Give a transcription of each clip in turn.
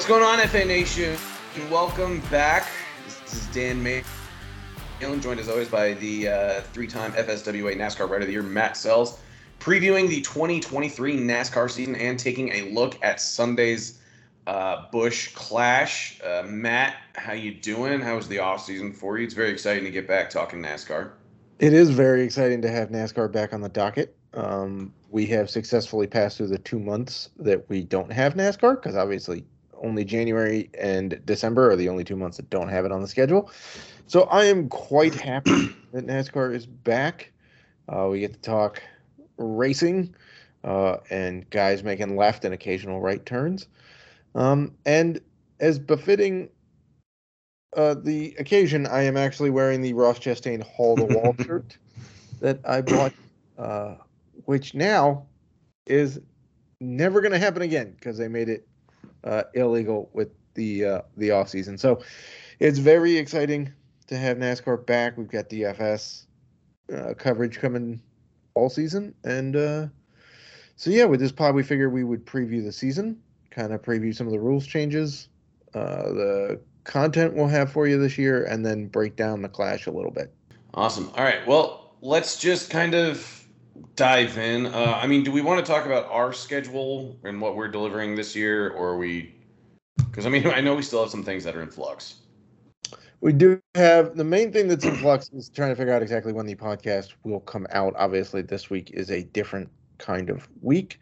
What's going on, FA Nation? Welcome back. This is Dan May, joined as always by the three-time FSWA NASCAR Rider of the Year, Matt Sells, previewing the 2023 NASCAR season and taking a look at Sunday's Busch Clash. Matt, how you doing? How was the off-season for you? It's very exciting to get back talking NASCAR. It is very exciting to have NASCAR back on the docket. We have successfully passed through the 2 months that we don't have NASCAR, because obviously only January and December are the only 2 months that don't have it on the schedule. So I am quite happy that NASCAR is back. We get to talk racing and guys making left and occasional right turns. And as befitting the occasion, I am actually wearing the Ross Chastain Hall the Wall shirt that I bought, which now is never going to happen again because they made it illegal with the off season. So it's very exciting to have NASCAR back. We've got DFS coverage coming all season, and so yeah, with this pod we figured we would preview the season, kind of preview some of the rules changes, the content we'll have for you this year, and then break down the Clash a little bit. Awesome. All right, well, let's just kind of dive in. Do we want to talk about our schedule and what we're delivering this year, or are we? Because I know we still have some things that are in flux. We do have the main thing that's in flux is trying to figure out exactly when the podcast will come out. Obviously, this week is a different kind of week,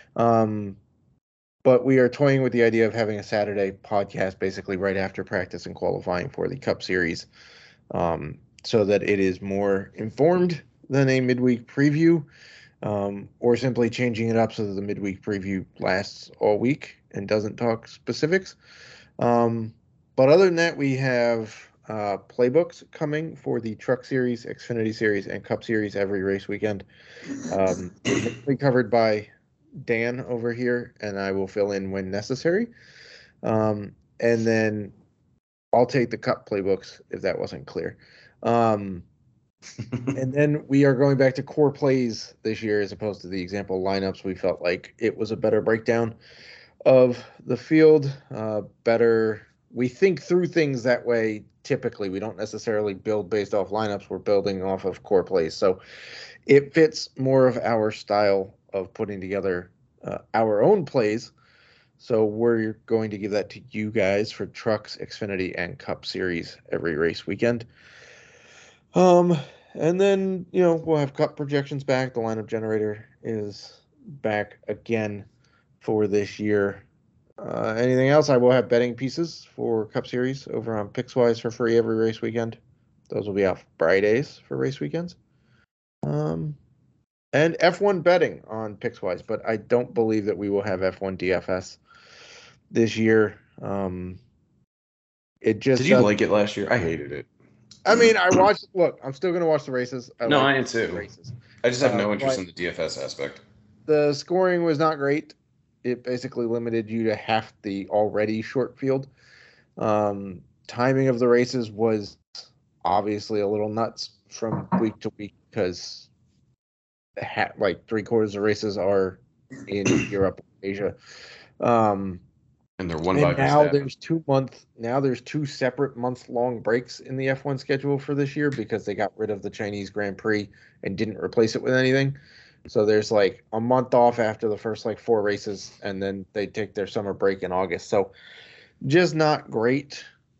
but we are toying with the idea of having a Saturday podcast, basically right after practice and qualifying for the Cup Series, so that it is more informed than a midweek preview, or simply changing it up so that the midweek preview lasts all week and doesn't talk specifics. But other than that, we have playbooks coming for the Truck Series, Xfinity Series, and Cup Series every race weekend. Mainly covered by Dan over here, and I will fill in when necessary. And then I'll take the Cup playbooks if that wasn't clear. And then we are going back to core plays this year as opposed to the example lineups. We felt like it was a better breakdown of the field, better. We think through things that way. Typically, we don't necessarily build based off lineups. We're building off of core plays. So it fits more of our style of putting together our own plays. So we're going to give that to you guys for Trucks, Xfinity, and Cup Series every race weekend. And then, we'll have Cup projections back. The lineup generator is back again for this year. Anything else? I will have betting pieces for Cup Series over on Pickswise for free every race weekend. Those will be out Fridays for race weekends. And F1 betting on Pickswise, but I don't believe that we will have F1 DFS this year. Did you like it last year? I hated it. I watched. Look, I'm still going to watch the races. I am too. Races. I just have no interest in the DFS aspect. The scoring was not great. It basically limited you to half the already short field. Timing of the races was obviously a little nuts from week to week because like 3/4 of races are in Europe, Asia. And they're one by now there's 2 month. Now there's 2 separate month-long breaks in the F1 schedule for this year because they got rid of the Chinese Grand Prix and didn't replace it with anything. So there's like a month off after the first 4 races, and then they take their summer break in August. So just not great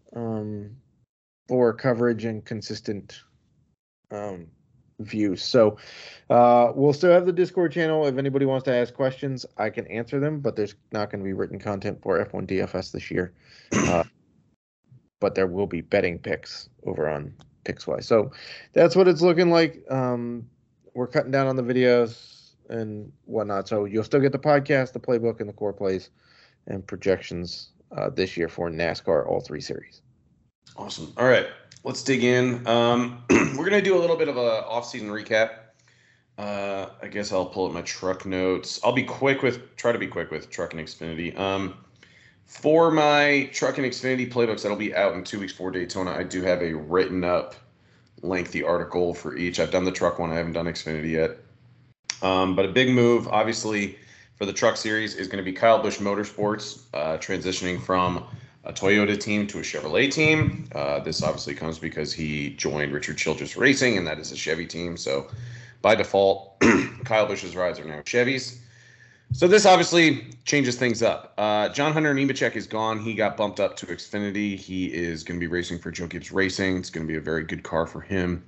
for coverage and consistent views. So we'll still have the Discord channel. If anybody wants to ask questions, I can answer them, but there's not going to be written content for F1 DFS this year. But there will be betting picks over on Pickswise. So that's what it's looking like. We're cutting down on the videos and whatnot. So you'll still get the podcast, the playbook, and the core plays and projections this year for NASCAR all 3 series. Awesome. All right. Let's dig in. We're going to do a little bit of a off-season recap. I guess I'll pull up my truck notes. I'll try to be quick with Truck and Xfinity. For my Truck and Xfinity playbooks that'll be out in 2 weeks for Daytona, I do have a written up lengthy article for each. I've done the truck one. I haven't done Xfinity yet. But a big move, obviously, for the Truck Series is going to be Kyle Busch Motorsports, transitioning from a Toyota team to a Chevrolet team. This obviously comes because he joined Richard Childress Racing, and that is a Chevy team. So by default, Kyle Busch's rides are now Chevys. So this obviously changes things up. John Hunter Nemechek is gone. He got bumped up to Xfinity. He is going to be racing for Joe Gibbs Racing. It's going to be a very good car for him.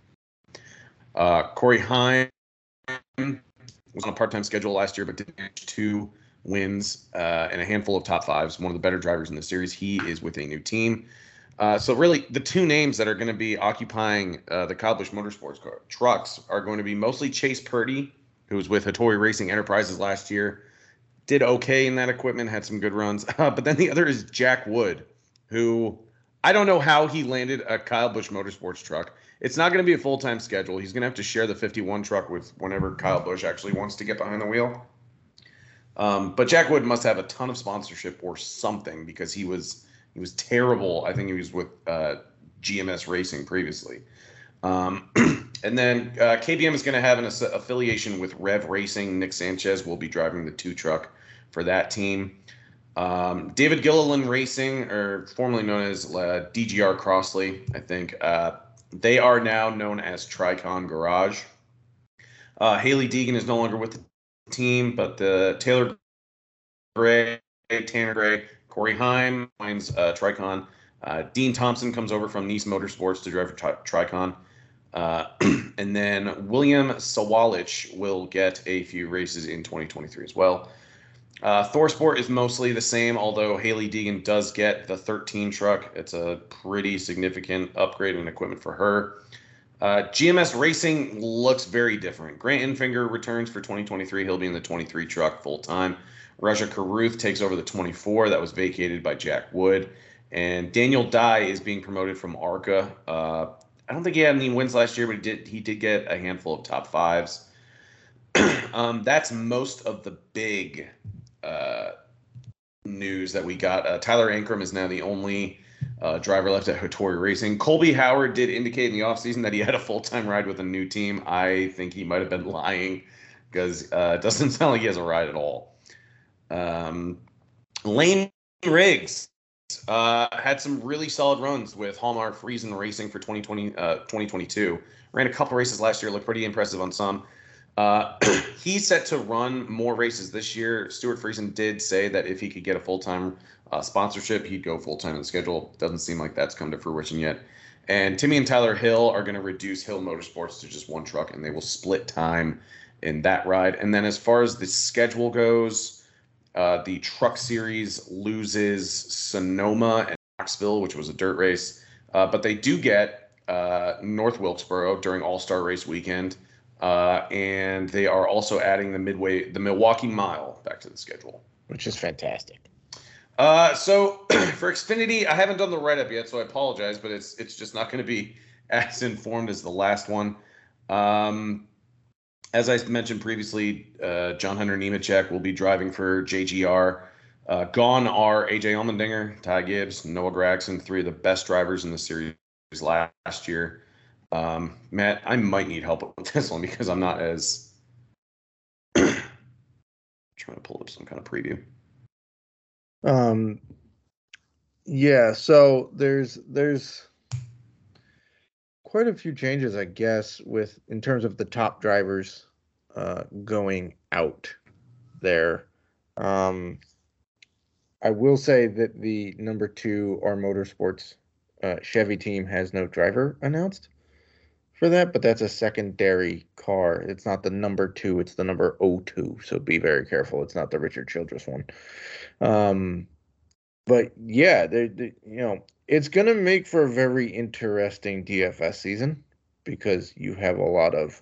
Corey Heim was on a part-time schedule last year, but did manage 2 wins and a handful of top 5s. One of the better drivers in the series. He is with a new team. So really, the 2 names that are going to be occupying the Kyle Busch Motorsports trucks are going to be mostly Chase Purdy, who was with Hattori Racing Enterprises last year. Did okay in that equipment, had some good runs. But then the other is Jack Wood, who I don't know how he landed a Kyle Busch Motorsports truck. It's not going to be a full-time schedule. He's going to have to share the 51 truck with whenever Kyle Busch actually wants to get behind the wheel. But Jack Wood must have a ton of sponsorship or something because he was terrible. I think he was with GMS Racing previously. And then KBM is going to have an affiliation with Rev Racing. Nick Sanchez will be driving the 2 truck for that team. David Gilliland Racing, or formerly known as DGR Crossley, I think, they are now known as Tricon Garage. Haley Deegan is no longer with the team, but the Taylor Gray, Tanner Gray, Corey Heim joins Tricon. Dean Thompson comes over from Nice Motorsports to drive for Tricon. And then William Sawalich will get a few races in 2023 as well. Thorsport is mostly the same, although Haley Deegan does get the 13 truck. It's a pretty significant upgrade in equipment for her. GMS Racing looks very different. Grant Enfinger returns for 2023. He'll be in the 23 truck full-time. Raja Karuth takes over the 24 that was vacated by Jack Wood. And Daniel Dye is being promoted from ARCA. I don't think he had any wins last year, but he did get a handful of top 5s. That's most of the big news that we got. Tyler Ankrum is now the only driver left at Hattori Racing. Colby Howard did indicate in the offseason that he had a full-time ride with a new team. I think he might have been lying because it doesn't sound like he has a ride at all. Lane Riggs had some really solid runs with Hallmark Friesen Racing for 2022. Ran a couple races last year, looked pretty impressive on some. He's set to run more races this year. Stuart Friesen did say that if he could get a full-time sponsorship, he'd go full-time in the schedule. Doesn't seem like that's come to fruition yet. And Timmy and Tyler Hill are going to reduce Hill Motorsports to just 1 truck, and they will split time in that ride. And then as far as the schedule goes, the Truck Series loses Sonoma and Knoxville, which was a dirt race. But they do get North Wilkesboro during All-Star Race weekend. And they are also adding the Milwaukee Mile back to the schedule, which is fantastic. So for Xfinity, I haven't done the write-up yet, so I apologize, but it's just not going to be as informed as the last one. As I mentioned previously, John Hunter Nemechek will be driving for JGR. Gone are AJ Allmendinger, Ty Gibbs, Noah Gragson, 3 of the best drivers in the series last year. Matt, I might need help with this one because I'm not as trying to pull up some kind of preview. Yeah, so there's quite a few changes, I guess, in terms of the top drivers going out there. I will say that the number 2 R Motorsports Chevy team has no driver announced for that, but that's a secondary car. It's not the number 2, it's the number 02. So be very careful. It's not the Richard Childress one. But yeah, it's going to make for a very interesting DFS season because you have a lot of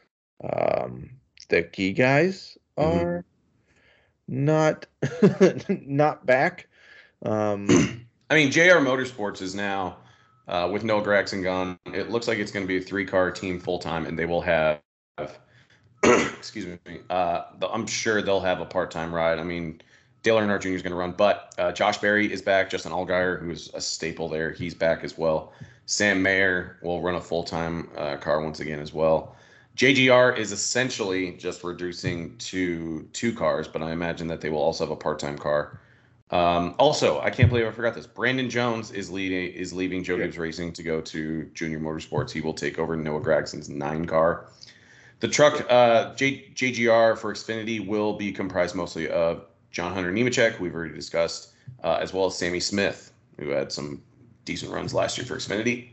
the key guys are not back. I mean, JR Motorsports is now with Noah Gragson gone. It looks like it's going to be a 3-car team full time, and they will have excuse me. I'm sure they'll have a part-time ride. I mean, Dale Earnhardt Jr. is going to run, but Josh Berry is back. Justin Allgaier, who is a staple there, he's back as well. Sam Mayer will run a full-time car once again as well. JGR is essentially just reducing to 2 cars, but I imagine that they will also have a part-time car. Also, I can't believe I forgot this. Brandon Jones is leaving Joe Gibbs Racing to go to Junior Motorsports. He will take over Noah Gragson's 9 car. The truck JGR for Xfinity will be comprised mostly of John Hunter Nemechek, we've already discussed, as well as Sammy Smith, who had some decent runs last year for Xfinity.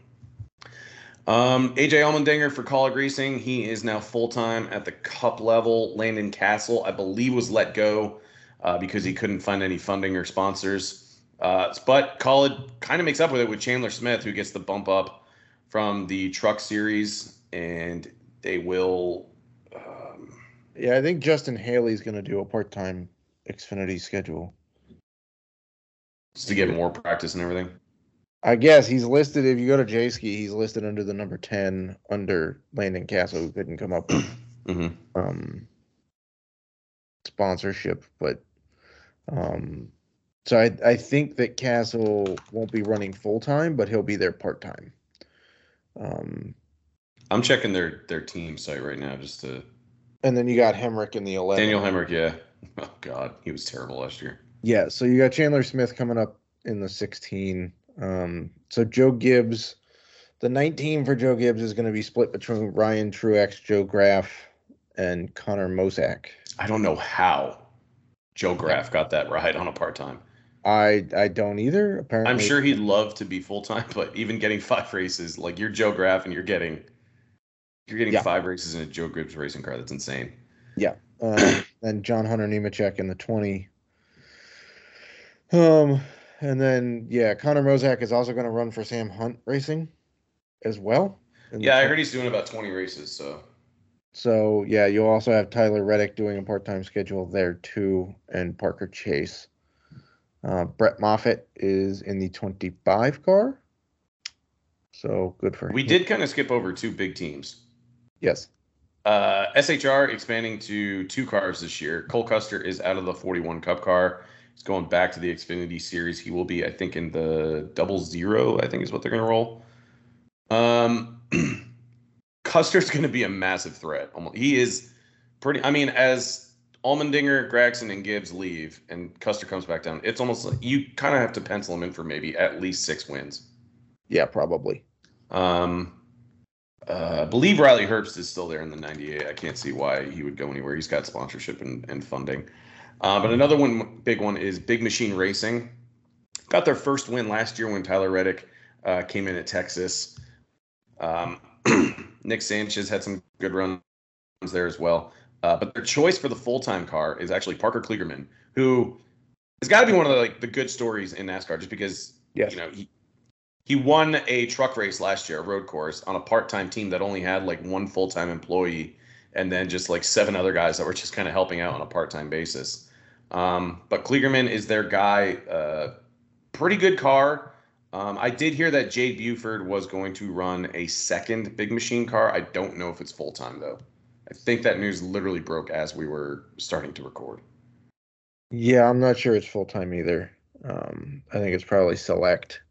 AJ Allmendinger for Kaulig Racing. He is now full-time at the Cup level. Landon Castle, I believe, was let go because he couldn't find any funding or sponsors. But Kaulig kind of makes up with it with Chandler Smith, who gets the bump up from the Truck Series, and they will. Yeah, I think Justin Haley's going to do a part-time Xfinity schedule. Just to get more practice and everything. I guess he's listed, if you go to J-Ski, he's listed under the number 10 under Landon Castle, who couldn't come up with sponsorship. But so I think that Castle won't be running full-time, but he'll be there part-time. I'm checking their team site right now just to. And then you got Hemrick in the 11. Daniel Hemrick, yeah. Oh, God. He was terrible last year. Yeah, so you got Chandler Smith coming up in the 16. So Joe Gibbs, the 19 for Joe Gibbs is going to be split between Ryan Truex, Joe Graf, and Connor Mosack. I don't know how Joe Graf got that ride on a part-time. I don't either. Apparently, I'm sure he'd love to be full-time, but even getting 5 races, like you're Joe Graf and you're getting 5 races in a Joe Gibbs racing car. That's insane. Yeah. And John Hunter Nemechek in the 20. And then, Connor Mosack is also going to run for Sam Hunt Racing as well. Yeah, I heard he's doing about 20 races. So, you'll also have Tyler Reddick doing a part-time schedule there too, and Parker Chase. Brett Moffitt is in the 25 car. So, good for him. We did kind of skip over 2 big teams. Yes. SHR expanding to 2 cars this year. Cole Custer is out of the 41 Cup car. He's going back to the Xfinity Series. He will be, I think, in the 00, I think is what they're going to roll. Custer's going to be a massive threat. He is pretty. I mean, as Allmendinger, Gragson, and Gibbs leave, and Custer comes back down, it's almost like you kind of have to pencil him in for maybe at least 6 wins. Yeah, probably. I believe Riley Herbst is still there in the 98. I can't see why he would go anywhere. He's got sponsorship and funding. But another big one is Big Machine Racing. Got their first win last year when Tyler Reddick came in at Texas. Nick Sanchez had some good runs there as well. But their choice for the full-time car is actually Parker Kligerman, who has got to be one of the good stories in NASCAR, just because he won a truck race last year, a road course, on a part-time team that only had 1 full-time employee, and then just 7 other guys that were just kind of helping out on a part-time basis. But Kligerman is their guy. Pretty good car. I did hear that Jade Buford was going to run a second Big Machine car. I don't know if it's full-time, though. I think that news literally broke as we were starting to record. Yeah, I'm not sure it's full-time either. I think it's probably select.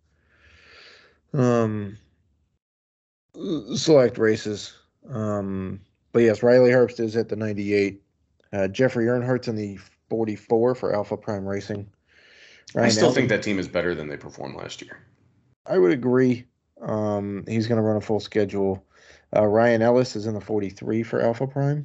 Select races. But yes, Riley Herbst is at the 98. Jeffrey Earnhardt's in the 44 for Alpha Prime Racing. I still think that team is better than they performed last year. I would agree. He's going to run a full schedule. Ryan Ellis is in the 43 for Alpha Prime.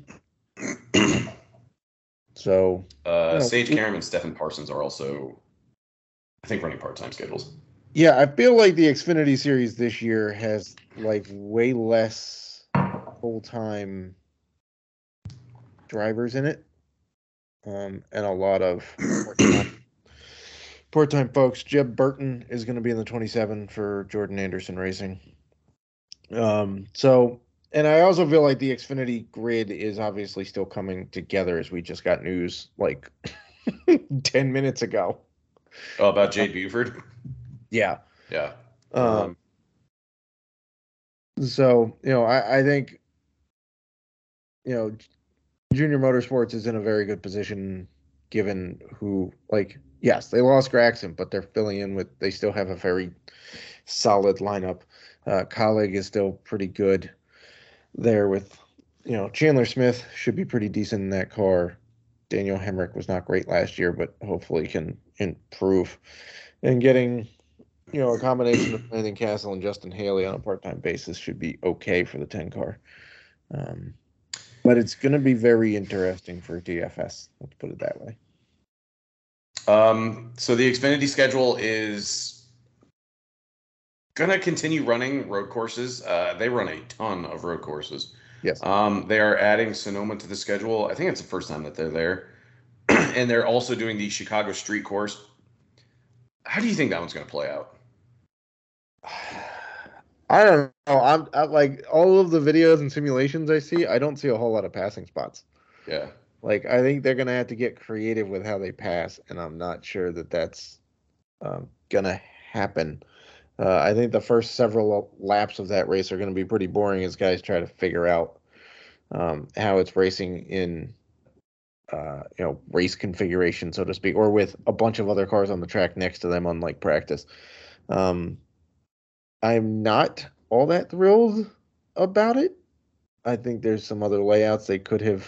So Sage Karam and Stephen Parsons are also, I think, running part-time schedules. Yeah, I feel like the Xfinity Series this year has way less full-time drivers in it, and a lot of part-time folks. Jeb Burton is going to be in the 27 for Jordan Anderson Racing. And I also feel like the Xfinity grid is obviously still coming together, as we just got news 10 minutes ago. Oh, about Jade Buford? Yeah. Yeah. So, I think, Junior Motorsports is in a very good position given who, yes, they lost Gragson, but they're filling in they still have a very solid lineup. Kaulig is still pretty good there with Chandler Smith should be pretty decent in that car. Daniel Hemrick was not great last year, but hopefully can improve. And getting, a combination of Landon Castle and Justin Haley on a part-time basis should be okay for the 10 car. But it's going to be very interesting for DFS. Let's put it that way. So the Xfinity schedule is going to continue running road courses. They run a ton of road courses. Yes. They are adding Sonoma to the schedule. I think it's the first time that they're there. And they're also doing the Chicago Street Course. How do you think that one's going to play out? I don't know. I like all of the videos and simulations I see. I don't see a whole lot of passing spots. Yeah. Like, I think they're going to have to get creative with how they pass, and I'm not sure that that's going to happen. I think the first several laps of that race are going to be pretty boring as guys try to figure out how it's racing in, race configuration, so to speak, or with a bunch of other cars on the track next to them, unlike practice. I'm not all that thrilled about it. I think there's some other layouts they could have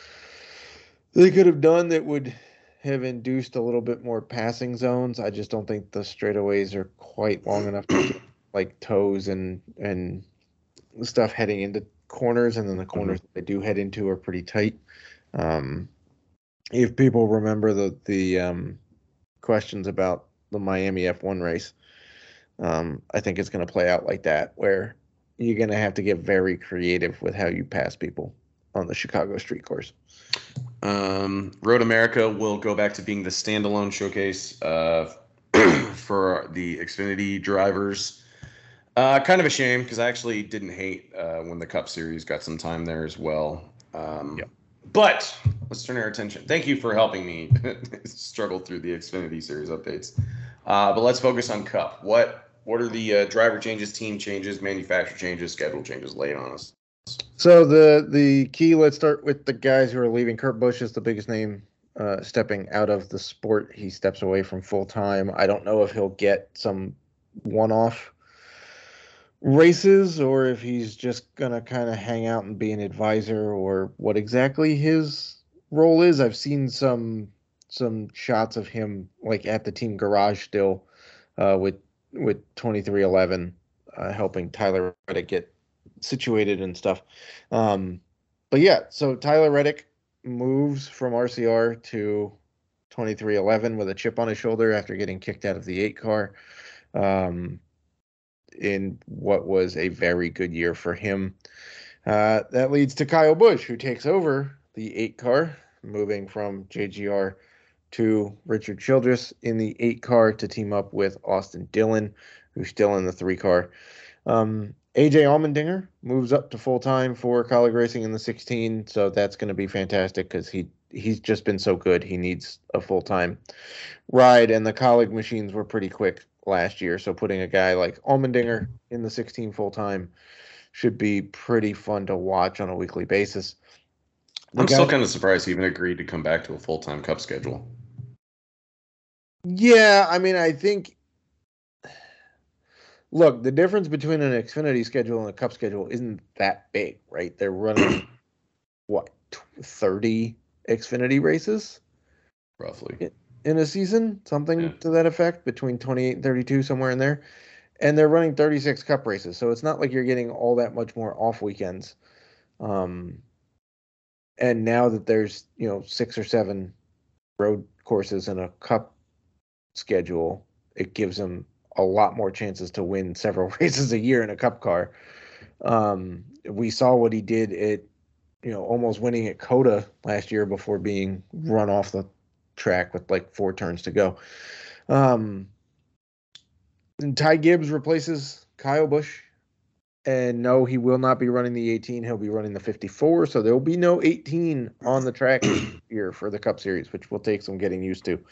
done that would have induced a little bit more passing zones. I just don't think the straightaways are quite long enough to get, like, toes and stuff heading into corners, and then the corners that they do head into are pretty tight. If people remember the questions about the Miami F1 race, I think it's going to play out like that, where you're going to have to get very creative with how you pass people on the Chicago Street Course. Road America will go back to being the standalone showcase for the Xfinity drivers. Kind of a shame, because I actually didn't hate when the Cup Series got some time there as well. But let's turn our attention. Thank you for helping me struggle through the Xfinity Series updates. But let's focus on Cup. What are the driver changes, team changes, manufacturer changes, schedule changes? Lay it on us. So the key, let's start with the guys who are leaving. Kurt Busch is the biggest name stepping out of the sport. He steps away from full-time. I don't know if he'll get some one-off races or if he's just going to kind of hang out and be an advisor, or what exactly his role is. I've seen some shots of him like at the team garage still with 2311 helping Tyler Reddick get situated and stuff. But yeah, so Tyler Reddick moves from RCR to 2311 with a chip on his shoulder after getting kicked out of the 8 car in what was a very good year for him. That leads to Kyle Busch, who takes over the 8 car, moving from JGR to Richard Childress in the 8 car to team up with Austin Dillon, who's still in the 3 car. AJ Allmendinger moves up to full-time for Kaulig Racing in the 16, so that's going to be fantastic because he's just been so good. He needs a full-time ride, and the Kaulig machines were pretty quick last year, so putting a guy like Allmendinger in the 16 full-time should be pretty fun to watch on a weekly basis. I'm still kind of surprised he even agreed to come back to a full-time Cup schedule. Yeah, I mean, I think... Look, the difference between an Xfinity schedule and a Cup schedule isn't that big, right? They're running, 30 Xfinity races? Roughly. In a season? Something to that effect, between 28 and 32, somewhere in there. And they're running 36 Cup races, so it's not like you're getting all that much more off weekends. And now that there's, 6 or 7 road courses in a Cup schedule, it gives them a lot more chances to win several races a year in a Cup car. We saw what he did at, almost winning at COTA last year before being run off the track with like 4 turns to go. And Ty Gibbs replaces Kyle Busch. And no, he will not be running the 18. He'll be running the 54. So there will be no 18 on the track here for the Cup Series, which will take some getting used to.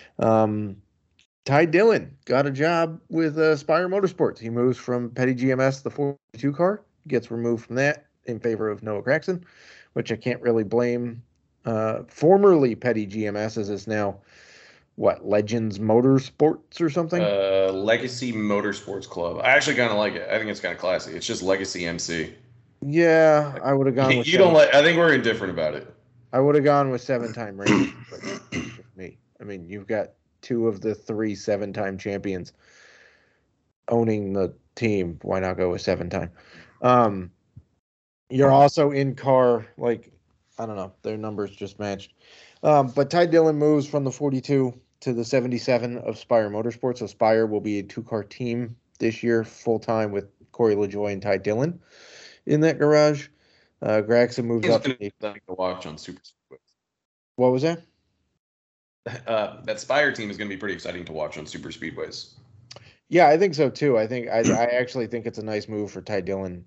Ty Dillon got a job with Spire Motorsports. He moves from Petty GMS, the 42 car, gets removed from that in favor of Noah Gragson, which I can't really blame. Formerly Petty GMS, as it's now, Legends Motorsports or something? Legacy Motorsports Club. I actually kind of like it. I think it's kind of classy. It's just Legacy MC. Yeah, I would have gone with You don't seven. like. I think we're indifferent about it. I would have gone with 7-time reigning. But just me. I mean, you've got two of the three 7-time champions owning the team. Why not go with 7-time? Um, you're also in car, like, I don't know, their numbers just matched. But Ty Dillon moves from the 42 to the 77 of Spire Motorsports. So Spire will be a 2-car team this year, full time with Corey LaJoie and Ty Dillon in that garage. Gragson moves It's up. going to watch on Super Speedways. What was that? That Spire team is going to be pretty exciting to watch on Super Speedways. Yeah, I think so too. I actually think it's a nice move for Ty Dillon,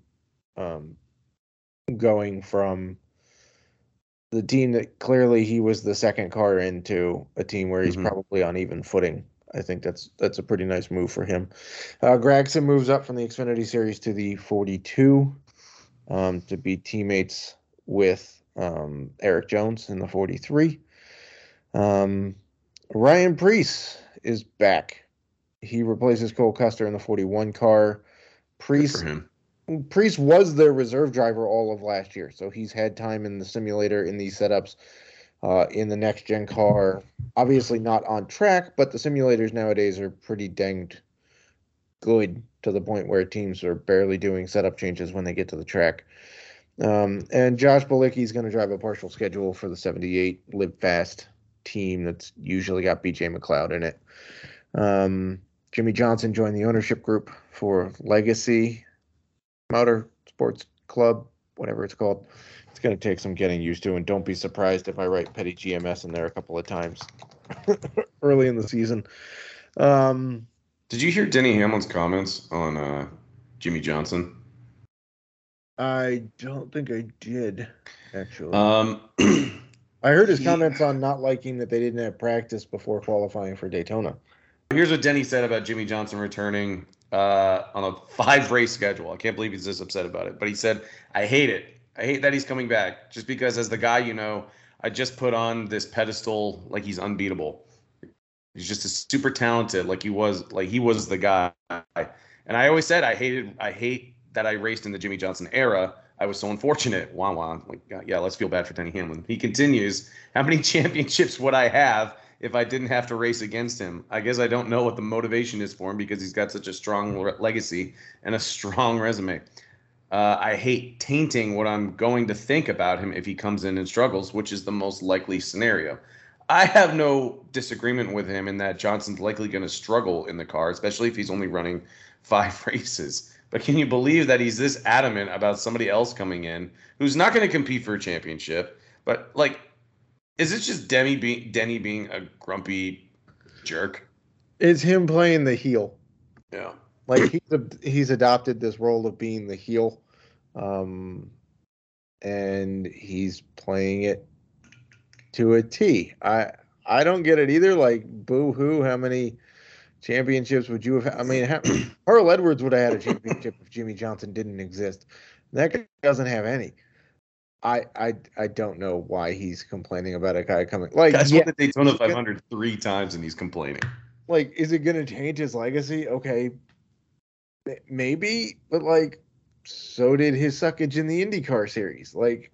going from the team that clearly he was the second car into a team where he's probably on even footing. I think that's a pretty nice move for him. Gragson moves up from the Xfinity Series to the 42, to be teammates with Eric Jones in the 43. Ryan Preece is back. He replaces Cole Custer in the 41 car. Preece was their reserve driver all of last year, so he's had time in the simulator in these setups, in the next gen car. Obviously not on track, but the simulators nowadays are pretty danged good to the point where teams are barely doing setup changes when they get to the track. And Josh Bilicki is going to drive a partial schedule for the 78 Live Fast team that's usually got BJ McLeod in it. Jimmy Johnson joined the ownership group for Legacy Motor Sports Club, whatever it's called. It's going to take some getting used to, and don't be surprised if I write Petty GMS in there a couple of times early in the season. Did you hear Denny Hamlin's comments on Jimmy Johnson? I don't think I did, actually. I heard his comments on not liking that they didn't have practice before qualifying for Daytona. Here's what Denny said about Jimmy Johnson returning on a 5-race schedule. I can't believe he's this upset about it. But he said, I hate it. I hate that he's coming back. Just because as the guy, I just put on this pedestal like he's unbeatable. He's just a super talented, like he was the guy. And I always said I hate that I raced in the Jimmy Johnson era. I was so unfortunate. Wah wah. Like, yeah, let's feel bad for Denny Hamlin. He continues. How many championships would I have if I didn't have to race against him? I guess I don't know what the motivation is for him because he's got such a strong legacy and a strong resume. I hate tainting what I'm going to think about him if he comes in and struggles, which is the most likely scenario. I have no disagreement with him in that Johnson's likely going to struggle in the car, especially if he's only running 5 races. But can you believe that he's this adamant about somebody else coming in who's not going to compete for a championship? But, like, is it just Denny being a grumpy jerk? It's him playing the heel. Yeah. Like, he's adopted this role of being the heel, and he's playing it to a T. I don't get it either. Like, boo-hoo, how many championships would you have? I mean, Carl Edwards would have had a championship if Jimmy Johnson didn't exist. That guy doesn't have any. I don't know why he's complaining about a guy coming. Like, guys won the Daytona 500 3 times and he's complaining. Like, is it going to change his legacy? Okay, maybe, but like, so did his suckage in the IndyCar series. Like,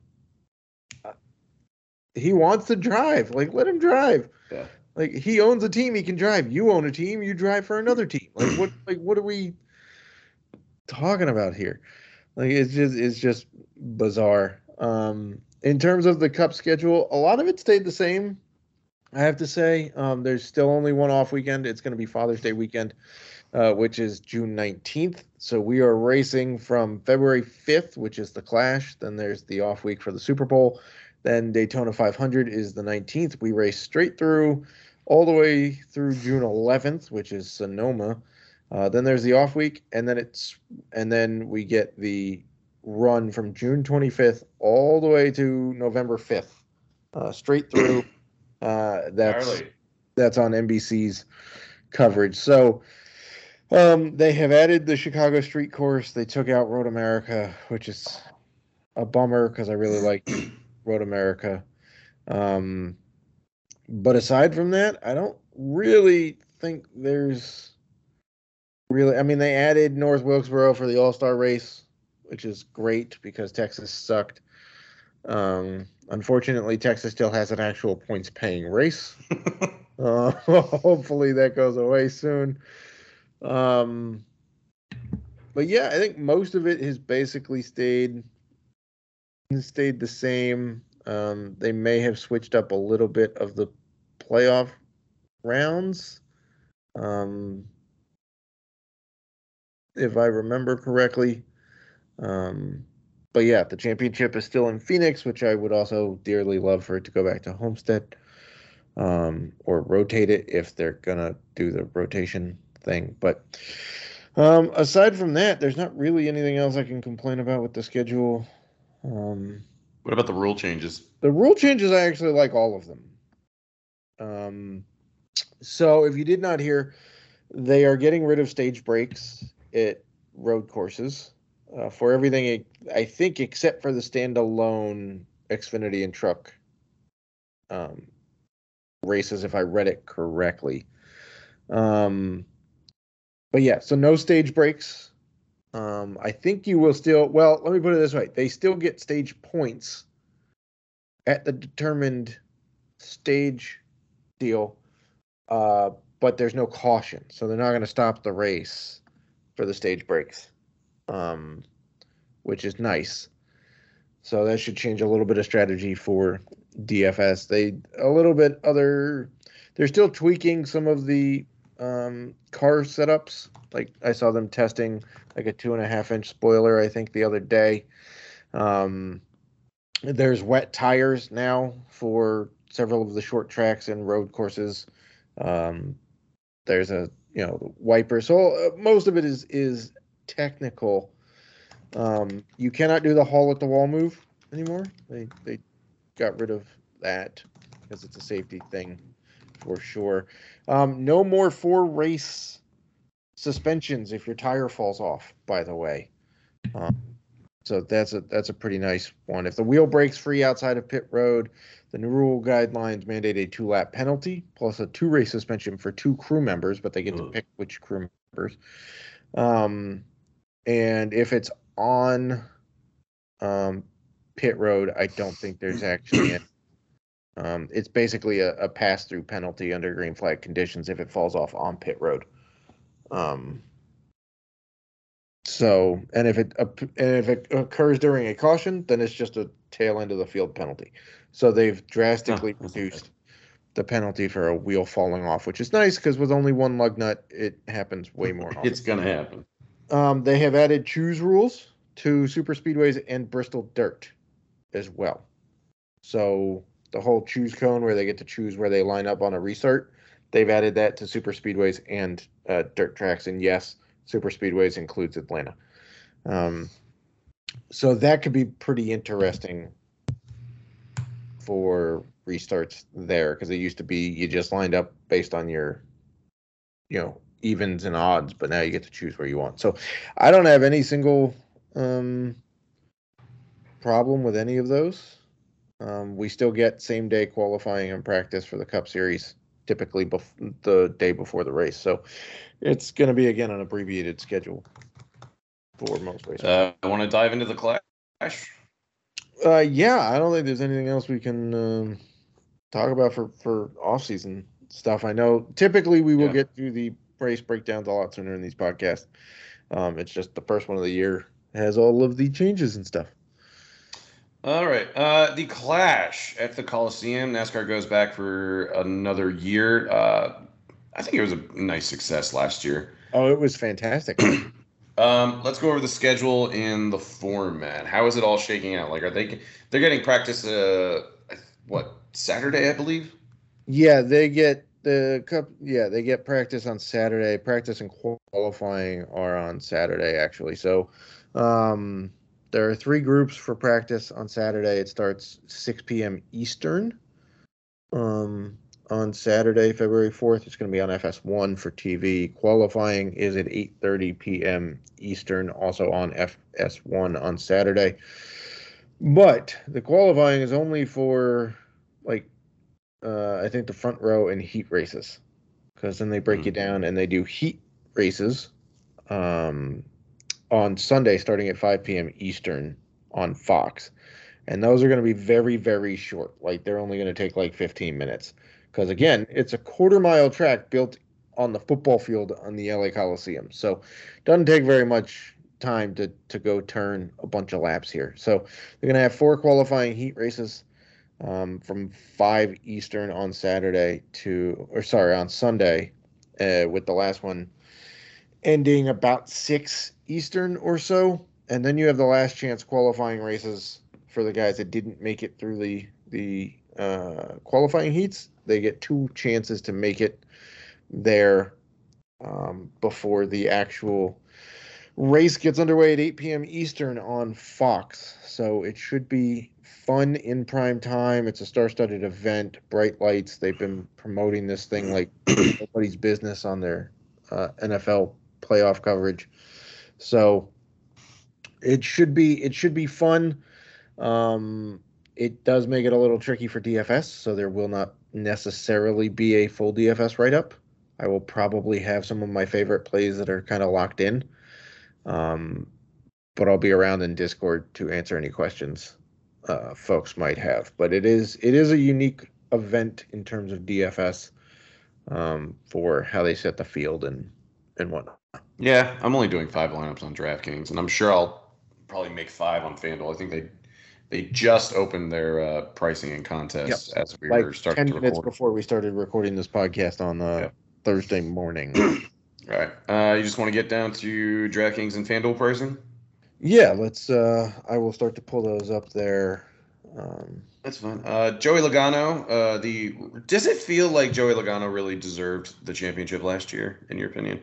he wants to drive. Like, let him drive. Yeah. Like, he owns a team, he can drive. You own a team, you drive for another team. Like, what are we talking about here? Like, it's just bizarre. In terms of the Cup schedule, a lot of it stayed the same. I have to say, there's still only one off weekend. It's going to be Father's Day weekend, which is June 19th. So we are racing from February 5th, which is the Clash. Then there's the off week for the Super Bowl. Then Daytona 500 is the 19th. We race straight through all the way through June 11th, which is Sonoma. Then there's the off week, and then we get the run from June 25th all the way to November 5th, straight through. That's on NBC's coverage. So they have added the Chicago Street Course. They took out Road America, which is a bummer because I really like Road America. But aside from that, I don't really think there's really. I mean, they added North Wilkesboro for the All-Star race which is great because Texas sucked. Unfortunately, Texas still has an actual points-paying race. Hopefully that goes away soon. But yeah, I think most of it has basically stayed the same. They may have switched up a little bit of the playoff rounds. If I remember correctly. But yeah, the championship is still in Phoenix, which I would also dearly love for it to go back to Homestead, or rotate it if they're gonna do the rotation thing. But aside from that, there's not really anything else I can complain about with the schedule. What about the rule changes? The rule changes, I actually like all of them. So if you did not hear, they are getting rid of stage breaks at road courses for everything, I think, except for the standalone Xfinity and Truck races, if I read it correctly. But yeah, so no stage breaks. I think you will still, well, let me put it this way. They still get stage points at the determined stage deal, but there's no caution. So they're not going to stop the race for the stage breaks, which is nice. So that should change a little bit of strategy for DFS. They're still tweaking some of the car setups. Like I saw them testing like a 2.5-inch spoiler, I think, the other day. There's wet tires now for several of the short tracks and road courses. There's a wiper. So most of it is technical. You cannot do the hall at the wall move anymore. They got rid of that because it's a safety thing for sure. No more 4-race suspensions if your tire falls off, by the way. So that's a pretty nice one. If the wheel breaks free outside of pit road, the new rule guidelines mandate a 2-lap penalty plus a 2-race suspension for 2 crew members, but they get to pick which crew members. And if it's on pit road, I don't think there's actually it's basically a pass-through penalty under green flag conditions if it falls off on pit road. So, and if it occurs during a caution, then it's just a tail end of the field penalty. So they've drastically reduced the penalty for a wheel falling off, which is nice because with only one lug nut, it happens way more often. It's gonna happen. They have added choose rules to super speedways and Bristol Dirt as well. So the whole choose cone where they get to choose where they line up on a restart, they've added that to super speedways and dirt tracks. And yes, super speedways includes Atlanta. So that could be pretty interesting for restarts there, because it used to be you just lined up based on your evens and odds, but now you get to choose where you want. So I don't have any single problem with any of those. We still get same day qualifying and practice for the Cup Series, typically the day before the race. So it's going to be, again, an abbreviated schedule for most races. I want to dive into the Clash. Yeah, I don't think there's anything else we can talk about for off-season stuff. I know typically we will get through the race breakdowns a lot sooner in these podcasts. It's just the first one of the year has all of the changes and stuff. All right. The Clash at the Coliseum. NASCAR goes back for another year. I think it was a nice success last year. Oh, it was fantastic. Let's go over the schedule and the format. How is it all shaking out? Like, they're getting practice, Saturday, I believe? Yeah, they get the Cup. Yeah, they get practice on Saturday. Practice and qualifying are on Saturday, actually. So, there are 3 groups for practice on Saturday. It starts 6 p.m. Eastern. On Saturday, February 4th, it's going to be on FS1 for TV. Qualifying is at 8:30 p.m. Eastern, also on FS1 on Saturday. But the qualifying is only for, I think the front row and heat races, because then they break you down and they do heat races on on Sunday, starting at 5 p.m. Eastern on Fox. And those are going to be very, very short. Like they're only going to take like 15 minutes. Because again, it's a quarter-mile track built on the football field on the LA Coliseum. So it doesn't take very much time to go turn a bunch of laps here. So they're going to have 4 qualifying heat races from 5 Eastern on Saturday on Sunday, with the last one ending about 6 Eastern or so. And then you have the last chance qualifying races for the guys that didn't make it through the qualifying heats. They get 2 chances to make it there before the actual race gets underway at 8 p.m. Eastern on Fox. So it should be fun in prime time. It's a star-studded event, bright lights. They've been promoting this thing like nobody's business on their NFL playoff coverage. So it should be fun. It does make it a little tricky for DFS, so there will not necessarily be a full DFS write-up. I will probably have some of my favorite plays that are kind of locked in. But I'll be around in Discord to answer any questions folks might have. But it is a unique event in terms of DFS for how they set the field and whatnot. Yeah, I'm only doing 5 lineups on DraftKings, and I'm sure I'll probably make 5 on FanDuel. I think they just opened their pricing and contests as we were starting 10 to minutes record. before we started recording this podcast on Thursday morning. All right. You just want to get down to DraftKings and FanDuel pricing? Yeah, let's. I will start to pull those up there. That's fine. Joey Logano. Does it feel like Joey Logano really deserved the championship last year, in your opinion?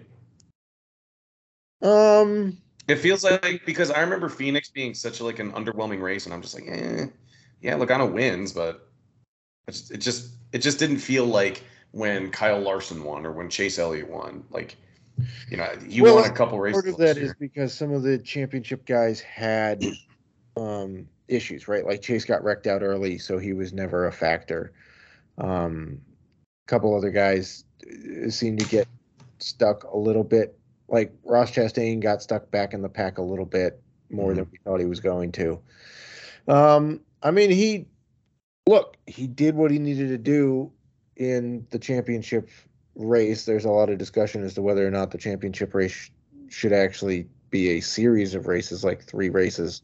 It feels like, because I remember Phoenix being such an underwhelming race, and I'm just like, yeah, Logano wins, but it just didn't feel like when Kyle Larson won or when Chase Elliott won. Like, he won a couple races. Part of that is because some of the championship guys had issues, right? Like Chase got wrecked out early, so he was never a factor. A couple other guys seemed to get stuck a little bit. Like Ross Chastain got stuck back in the pack a little bit more than we thought he was going to. I mean, he did what he needed to do in the championship race. There's a lot of discussion as to whether or not the championship race should actually be a series of races, like 3 races.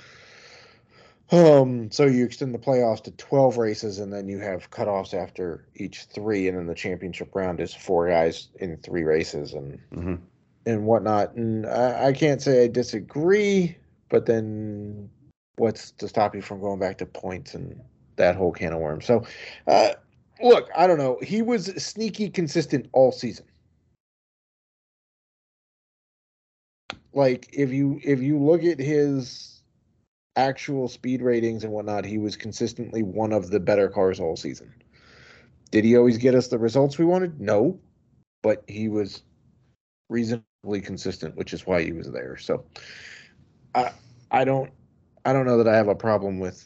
So you extend the playoffs to 12 races, and then you have cutoffs after each 3, and then the championship round is 4 guys in 3 races and whatnot. And I can't say I disagree, but then what's to stop you from going back to points and that whole can of worms? So, look, I don't know. He was sneaky consistent all season. Like if you look at his actual speed ratings and whatnot, he was consistently one of the better cars all season. Did he always get us the results we wanted? No, but he was reasonably consistent, which is why he was there. So I don't know that I have a problem with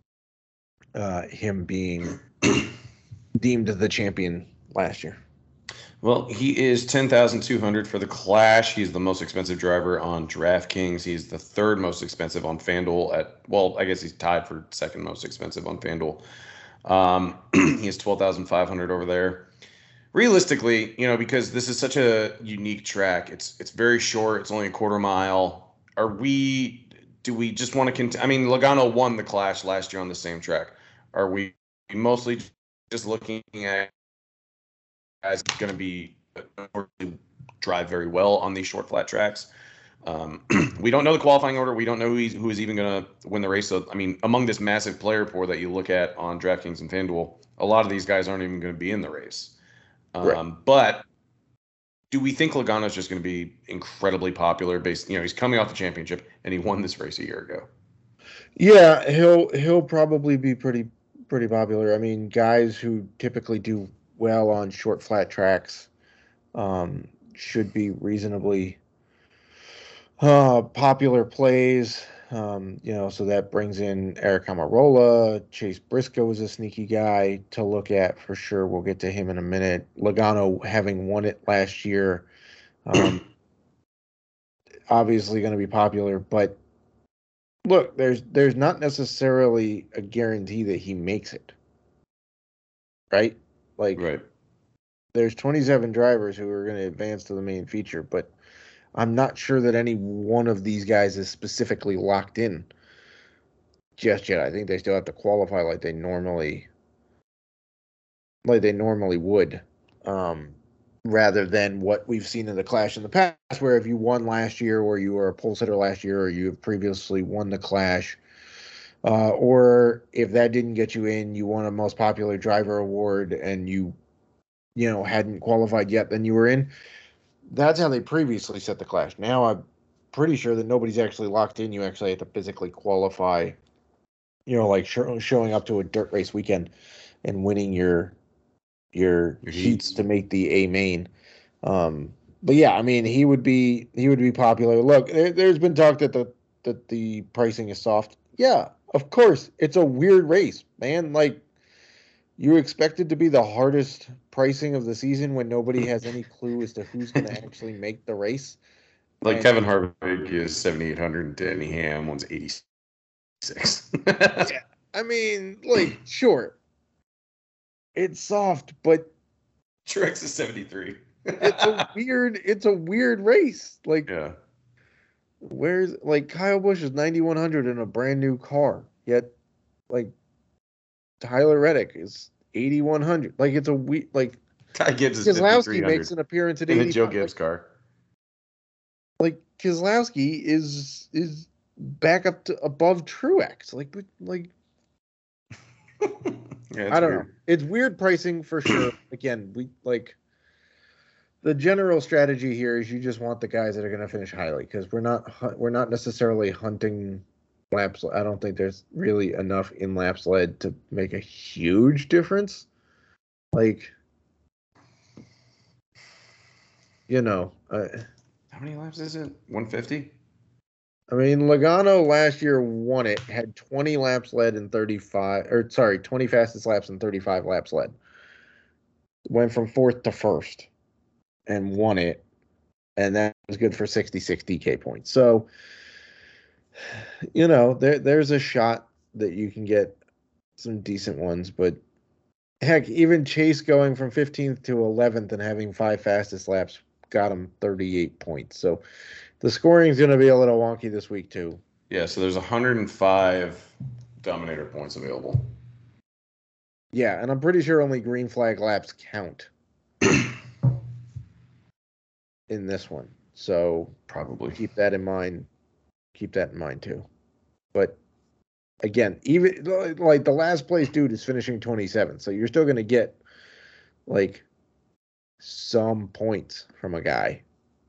him being deemed the champion last year. Well, he is 10,200 for the Clash. He's the most expensive driver on DraftKings. He's the 3rd most expensive on FanDuel I guess he's tied for 2nd most expensive on FanDuel. He has 12,500 over there. Realistically, because this is such a unique track, it's very short. It's only a quarter mile. Do we just want to continue? I mean, Logano won the Clash last year on the same track. Are we mostly just looking at guys going to be drive very well on these short flat tracks? We don't know the qualifying order. We don't know who is even going to win the race. So, I mean, among this massive player pool that you look at on DraftKings and FanDuel, a lot of these guys aren't even going to be in the race. Right. But do we think Logano is just going to be incredibly popular? He's coming off the championship and he won this race a year ago. Yeah, he'll probably be pretty popular. I mean, guys who typically do well on short flat tracks should be reasonably popular plays. So that brings in Eric Almirola. Chase Briscoe is a sneaky guy to look at for sure. We'll get to him in a minute. Logano having won it last year. obviously going to be popular, but look, there's not necessarily a guarantee that he makes it, right? Like, Right. there's 27 drivers who are going to advance to the main feature, but I'm not sure that any one of these guys is specifically locked in just yet. I think they still have to qualify like they normally would, rather than what we've seen in the Clash in the past, where if you won last year, or you were a pole sitter last year, or you have previously won the Clash, or if that didn't get you in, you won a most popular driver award and you hadn't qualified yet, then you were in. That's how they previously set the Clash. Now I'm pretty sure that nobody's actually locked in. You actually have to physically qualify, like showing up to a dirt race weekend and winning your heats to make the A main. But yeah, I mean, he would be popular. Look, there's been talk that the pricing is soft. Yeah, of course, it's a weird race, man. Like, you expect it to be the hardest pricing of the season when nobody has any clue as to who's going to actually make the race. Like, And Kevin Harvick is 7,800, and Danny Hamlin's 86. yeah, I mean, like, sure, it's soft, but Truex is 73. it's a weird race. Like, Yeah. where's, like, Kyle Busch is 9,100 in a brand new car, yet like Tyler Reddick is 8,100. Like, it's a weird, like, Ty Gibbs is Keselowski makes an appearance at in 80. the Joe Gibbs car. Like, Keselowski is back up to above Truex. Like Yeah, I don't know. It's weird pricing for sure. Again, we like the general strategy here is you just want the guys that are going to finish highly, because we're not necessarily hunting laps. I don't think there's really enough in laps led to make a huge difference. Like, how many laps is it? 150? I mean, Logano last year won it, had 20 laps led and 20 fastest laps and 35 laps led. Went from fourth to first and won it, and that was good for 66 DK points. So, there's a shot that you can get some decent ones, but heck, even Chase going from 15th to 11th and having 5 fastest laps got him 38 points. So the scoring is going to be a little wonky this week too. Yeah, so there's 105 Dominator points available. Yeah, and I'm pretty sure only green flag laps count in this one. So probably keep that in mind. Keep that in mind too. But again, even like the last place dude is finishing 27th, so you're still going to get like some points from a guy.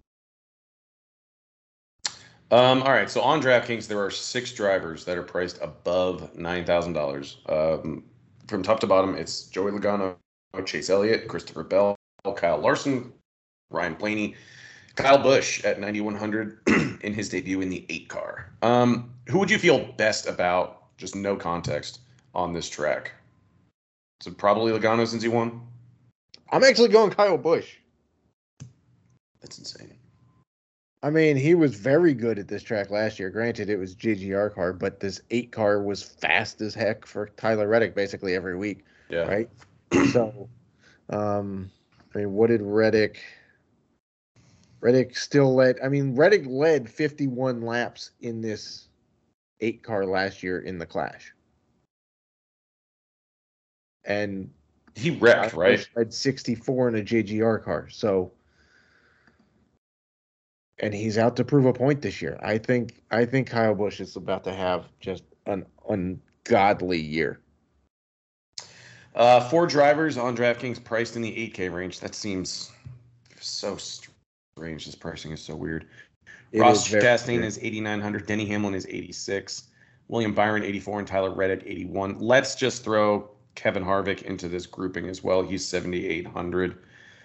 All right, so on DraftKings, there are 6 drivers that are priced above $9,000. From top to bottom, it's Joey Logano, Chase Elliott, Christopher Bell, Kyle Larson, Ryan Blaney, Kyle Busch at 9,100 in his debut in the 8 car. Who would you feel best about, just no context, on this track? So probably Logano since he won? I'm actually going Kyle Busch. That's insane. I mean, he was very good at this track last year. Granted, it was JGR car, but this 8 car was fast as heck for Tyler Reddick basically every week. Yeah. Right? So, I mean, what did Reddick still led? I mean, Reddick led 51 laps in this 8 car last year in the Clash. And he wrecked, right? Led 64 in a JGR car. So, and he's out to prove a point this year. I think Kyle Busch is about to have just an ungodly year. 4 drivers on DraftKings priced in the 8K range. That seems so strange. This pricing is so weird. Ross Chastain is 8,900. Denny Hamlin is 86. William Byron 84 and Tyler Reddick 81. Let's just throw Kevin Harvick into this grouping as well. He's 7,800.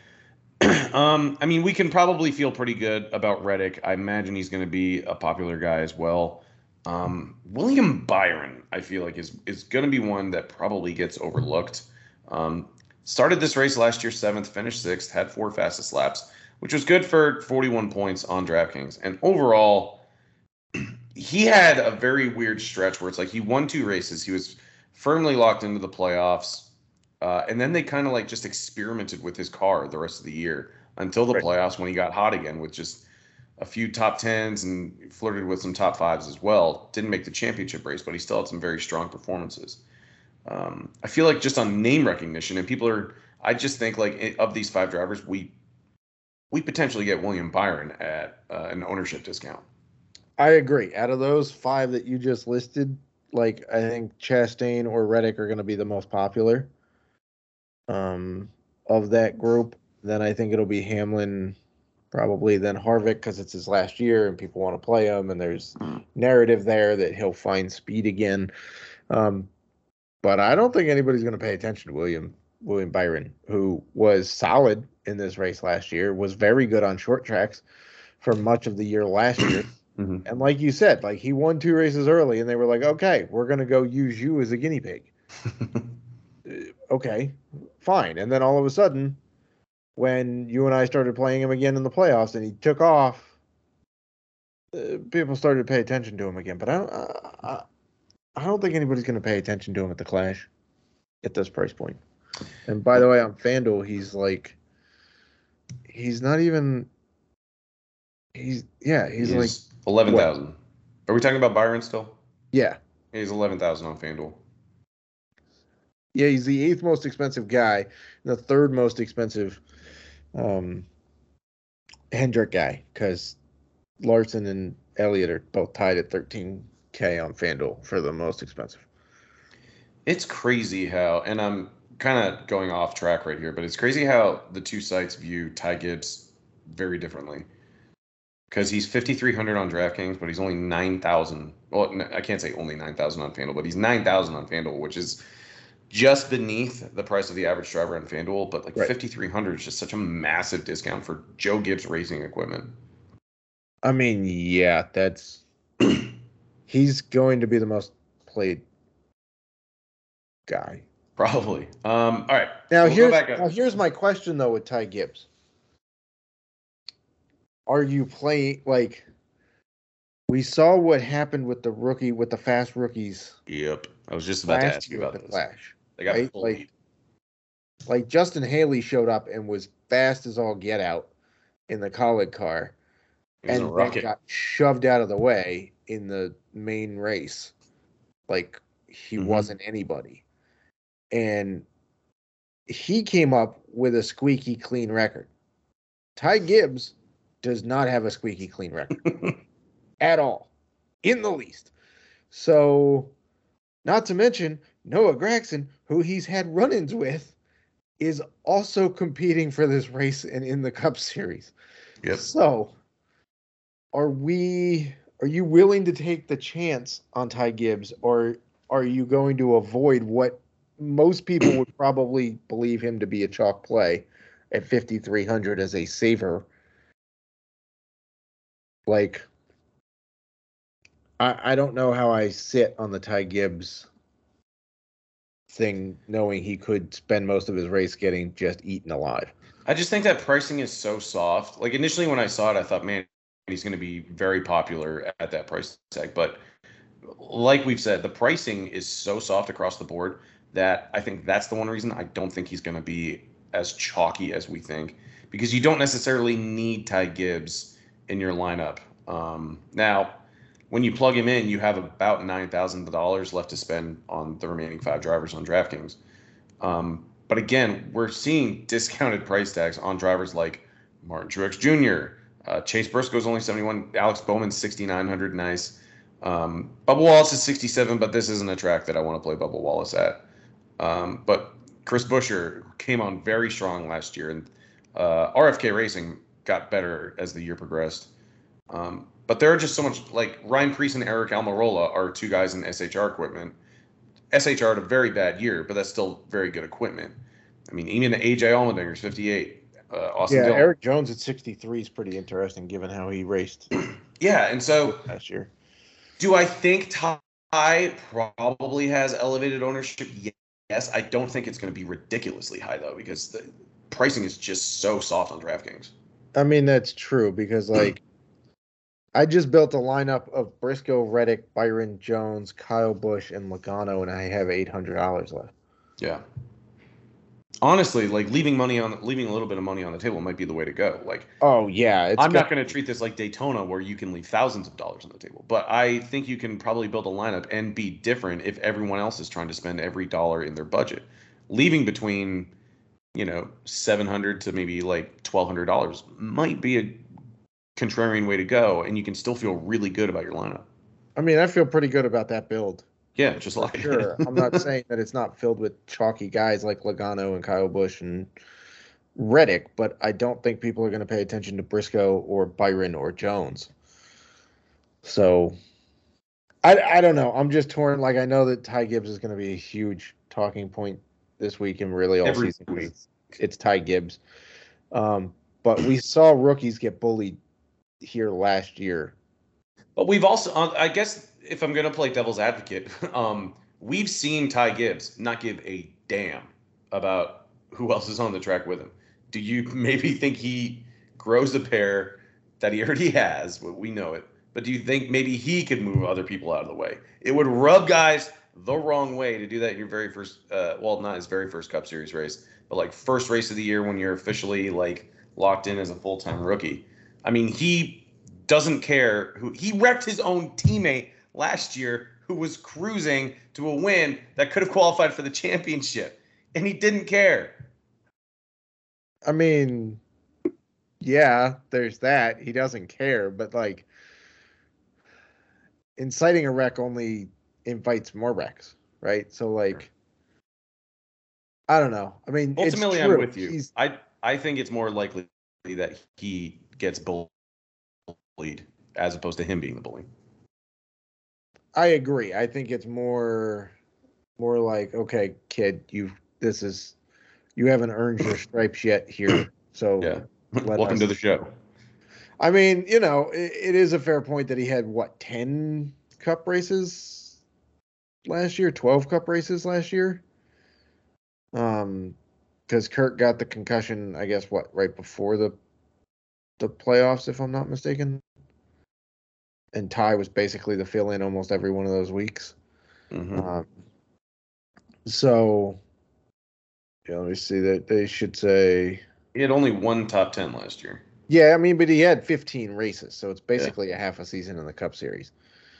I mean, we can probably feel pretty good about Reddick. I imagine he's going to be a popular guy as well. William Byron, I feel like, is going to be one that probably gets overlooked. Started this race last year 7th, finished 6th, had 4 fastest laps. which was good for 41 points on DraftKings. And overall, he had a very weird stretch where it's like he won 2 races. He was firmly locked into the playoffs. And then they kind of like just experimented with his car the rest of the year until the playoffs when he got hot again with just a few top 10s and flirted with some top 5s as well. Didn't make the championship race, but he still had some very strong performances. I feel like just on name recognition, and I just think like of these 5 drivers, we potentially get William Byron at an ownership discount. I agree. Out of those 5 that you just listed, like I think Chastain or Reddick are going to be the most popular of that group. Then I think it'll be Hamlin, probably, then Harvick because it's his last year and people want to play him, and there's narrative there that he'll find speed again. But I don't think anybody's going to pay attention to William Byron, who was solid in this race last year, was very good on short tracks for much of the year last year. Mm-hmm. And like you said, like he won 2 races early and they were like, okay, we're going to go use you as a guinea pig. Okay, fine. And then all of a sudden, when you and I started playing him again in the playoffs and he took off, people started to pay attention to him again. But I don't think anybody's going to pay attention to him at the Clash at this price point. And by the way, on FanDuel, he's 11,000. Are we talking about Byron still? Yeah. He's 11,000 on FanDuel. Yeah, he's the 8th most expensive guy, and the 3rd most expensive Hendrick guy, because Larson and Elliott are both tied at $13K on FanDuel for the most expensive. It's crazy how, and I'm kind of going off track right here, but it's crazy how the 2 sites view Ty Gibbs very differently. Because he's 5,300 on DraftKings, but he's only 9,000. Well, I can't say only 9,000 on FanDuel, but he's 9,000 on FanDuel, which is just beneath the price of the average driver on FanDuel. But like 5,300 is just such a massive discount for Joe Gibbs racing equipment. I mean, yeah, that's he's going to be the most played guy. Probably. All right. Now, here's my question though with Ty Gibbs. Are you playing, like, we saw what happened with the fast rookies? Yep. I was just about to ask you about this. Flash, they got bullied. Like Justin Haley showed up and was fast as all get out in the Kaulig car and then got shoved out of the way in the main race. Like he wasn't anybody. And he came up with a squeaky clean record. Ty Gibbs does not have a squeaky clean record at all, in the least. So, not to mention, Noah Gragson, who he's had run-ins with, is also competing for this race and in the Cup Series. Yep. So, are you willing to take the chance on Ty Gibbs, or are you going to avoid what most people would probably believe him to be a chalk play at 5,300 as a saver? Like, I don't know how I sit on the Ty Gibbs thing, knowing he could spend most of his race getting just eaten alive. I just think that pricing is so soft. Like, initially when I saw it, I thought, man, he's going to be very popular at that price tag. But like we've said, the pricing is so soft across the board that I think that's the one reason I don't think he's going to be as chalky as we think, because you don't necessarily need Ty Gibbs in your lineup. Now, when you plug him in, you have about $9,000 left to spend on the remaining 5 drivers on DraftKings. But again, we're seeing discounted price tags on drivers like Martin Truex Jr., Chase Briscoe's only 71, Alex Bowman's 6,900, nice. Bubba Wallace is 67, but this isn't a track that I want to play Bubba Wallace at. But Chris Buescher came on very strong last year, and RFK Racing got better as the year progressed. But there are just so much, like Ryan Preece and Eric Almirola are 2 guys in SHR equipment. SHR had a very bad year, but that's still very good equipment. I mean, even AJ Allmendinger's 58. Austin Dillon. Eric Jones at 63 is pretty interesting given how he raced. Yeah, and so last year. Do I think Ty probably has elevated ownership? Yes. I don't think it's going to be ridiculously high, though, because the pricing is just so soft on DraftKings. I mean, that's true because, like, I just built a lineup of Briscoe, Reddick, Byron Jones, Kyle Busch, and Logano, and I have $800 left. Yeah. Honestly, like leaving a little bit of money on the table might be the way to go. Like, Oh yeah, I'm not going to treat this like Daytona where you can leave thousands of dollars on the table, but I think you can probably build a lineup and be different if everyone else is trying to spend every dollar in their budget. Leaving between, 700 to maybe like $1,200 might be a contrarian way to go, and you can still feel really good about your lineup. I mean, I feel pretty good about that build. Yeah, just For like sure. I'm not saying that it's not filled with chalky guys like Logano and Kyle Busch and Reddick, but I don't think people are going to pay attention to Briscoe or Byron or Jones. So I don't know. I'm just torn. Like, I know that Ty Gibbs is going to be a huge talking point this week and really all every season. week. It's Ty Gibbs. But we saw rookies get bullied here last year. But we've also, I guess, if I'm going to play devil's advocate, we've seen Ty Gibbs not give a damn about who else is on the track with him. Do you maybe think he grows a pair that he already has? We know it. But do you think maybe he could move other people out of the way? It would rub guys the wrong way to do that in your very first, well, not his very first Cup Series race, but like first race of the year when you're officially like locked in as a full-time rookie. I mean, he doesn't care who he wrecked his own teammate last year who was cruising to a win that could have qualified for the championship, and he didn't care. I mean, yeah, there's that. He doesn't care, but like inciting a wreck only invites more wrecks, right? So like I don't know. I mean, Ultimately, it's true. I'm with you. I think it's more likely that he gets bullied as opposed to him being the bully. I agree. I think it's more like, okay, kid, you haven't earned your stripes yet here. So yeah. Welcome to the show. I mean, it is a fair point that he had 10 cup races last year, 12 cup races last year. Because Kurt got the concussion, I guess, right before the playoffs, if I'm not mistaken. And Ty was basically the fill-in almost every one of those weeks. Mm-hmm. So, yeah, let me see that they should say he had only one top 10 last year. Yeah, I mean, but he had 15 races, so it's basically a half a season in the Cup Series.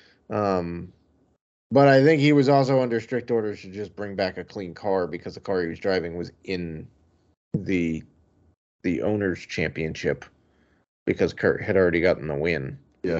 But I think he was also under strict orders to just bring back a clean car because the car he was driving was in the owners' championship because Kurt had already gotten the win. Yeah.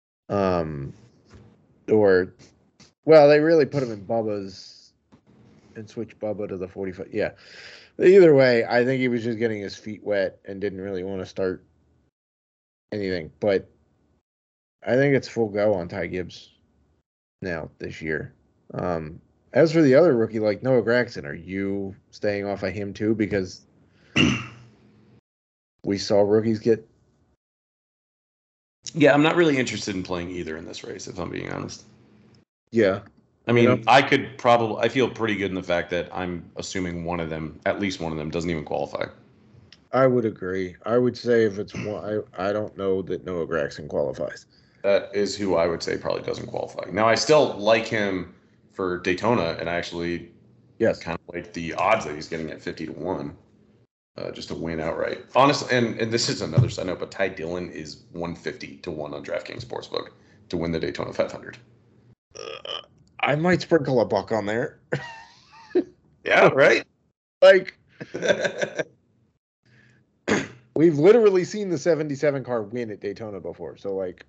They really put him in Bubba's and switched Bubba to the 45. Yeah. Either way, I think he was just getting his feet wet and didn't really want to start anything. But I think it's full go on Ty Gibbs now this year. As for the other rookie, like Noah Gragson, are you staying off of him too? Because we saw rookies get... Yeah, I'm not really interested in playing either in this race, if I'm being honest. Yeah. I mean, I feel pretty good in the fact that I'm assuming at least one of them, doesn't even qualify. I would agree. I would say if it's one, I don't know that Noah Gragson qualifies. That is who I would say probably doesn't qualify. Now, I still like him for Daytona, and I actually kind of like the odds that he's getting at 50-1, just to win outright. Honestly, and this is another side note, but Ty Dillon is 150-1 on DraftKings Sportsbook to win the Daytona 500. I might sprinkle a buck on there. Yeah, right? Like, we've literally seen the 77 car win at Daytona before. So, like,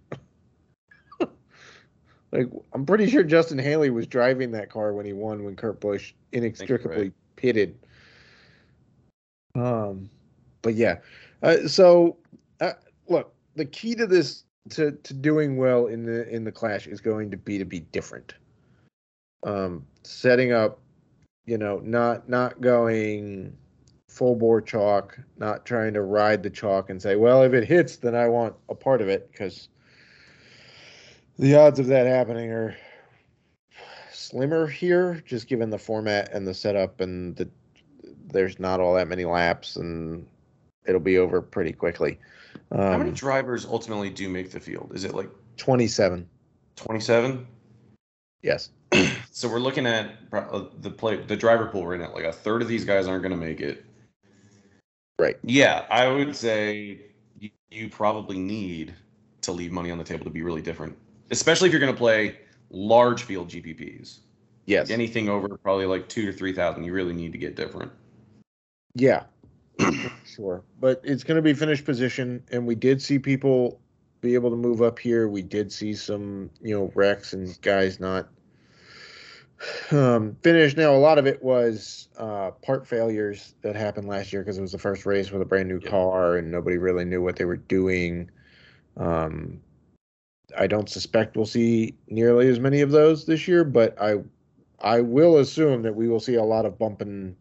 I'm pretty sure Justin Haley was driving that car when he won when Kurt Busch inextricably pitted. But yeah. Look, the key to this, to doing well in the Clash is going to be different. Setting up, not going full bore chalk, not trying to ride the chalk and say, well, if it hits, then I want a part of it, because the odds of that happening are slimmer here, just given the format and the setup, and there's not all that many laps, and it'll be over pretty quickly. How many drivers ultimately do make the field? Is it like 27. 27? Yes. So we're looking at the driver pool right now. Like a third of these guys aren't going to make it. Right. Yeah, I would say you probably need to leave money on the table to be really different, especially if you're going to play large field GPPs. Yes. Like anything over probably like 2 to 3,000, you really need to get different. Yeah. Sure. But it's going to be finished position, and we did see people be able to move up here. We did see some, wrecks and guys not finished. Now, a lot of it was part failures that happened last year because it was the first race with a brand new car and nobody really knew what they were doing. I don't suspect we'll see nearly as many of those this year, but I will assume that we will see a lot of bumping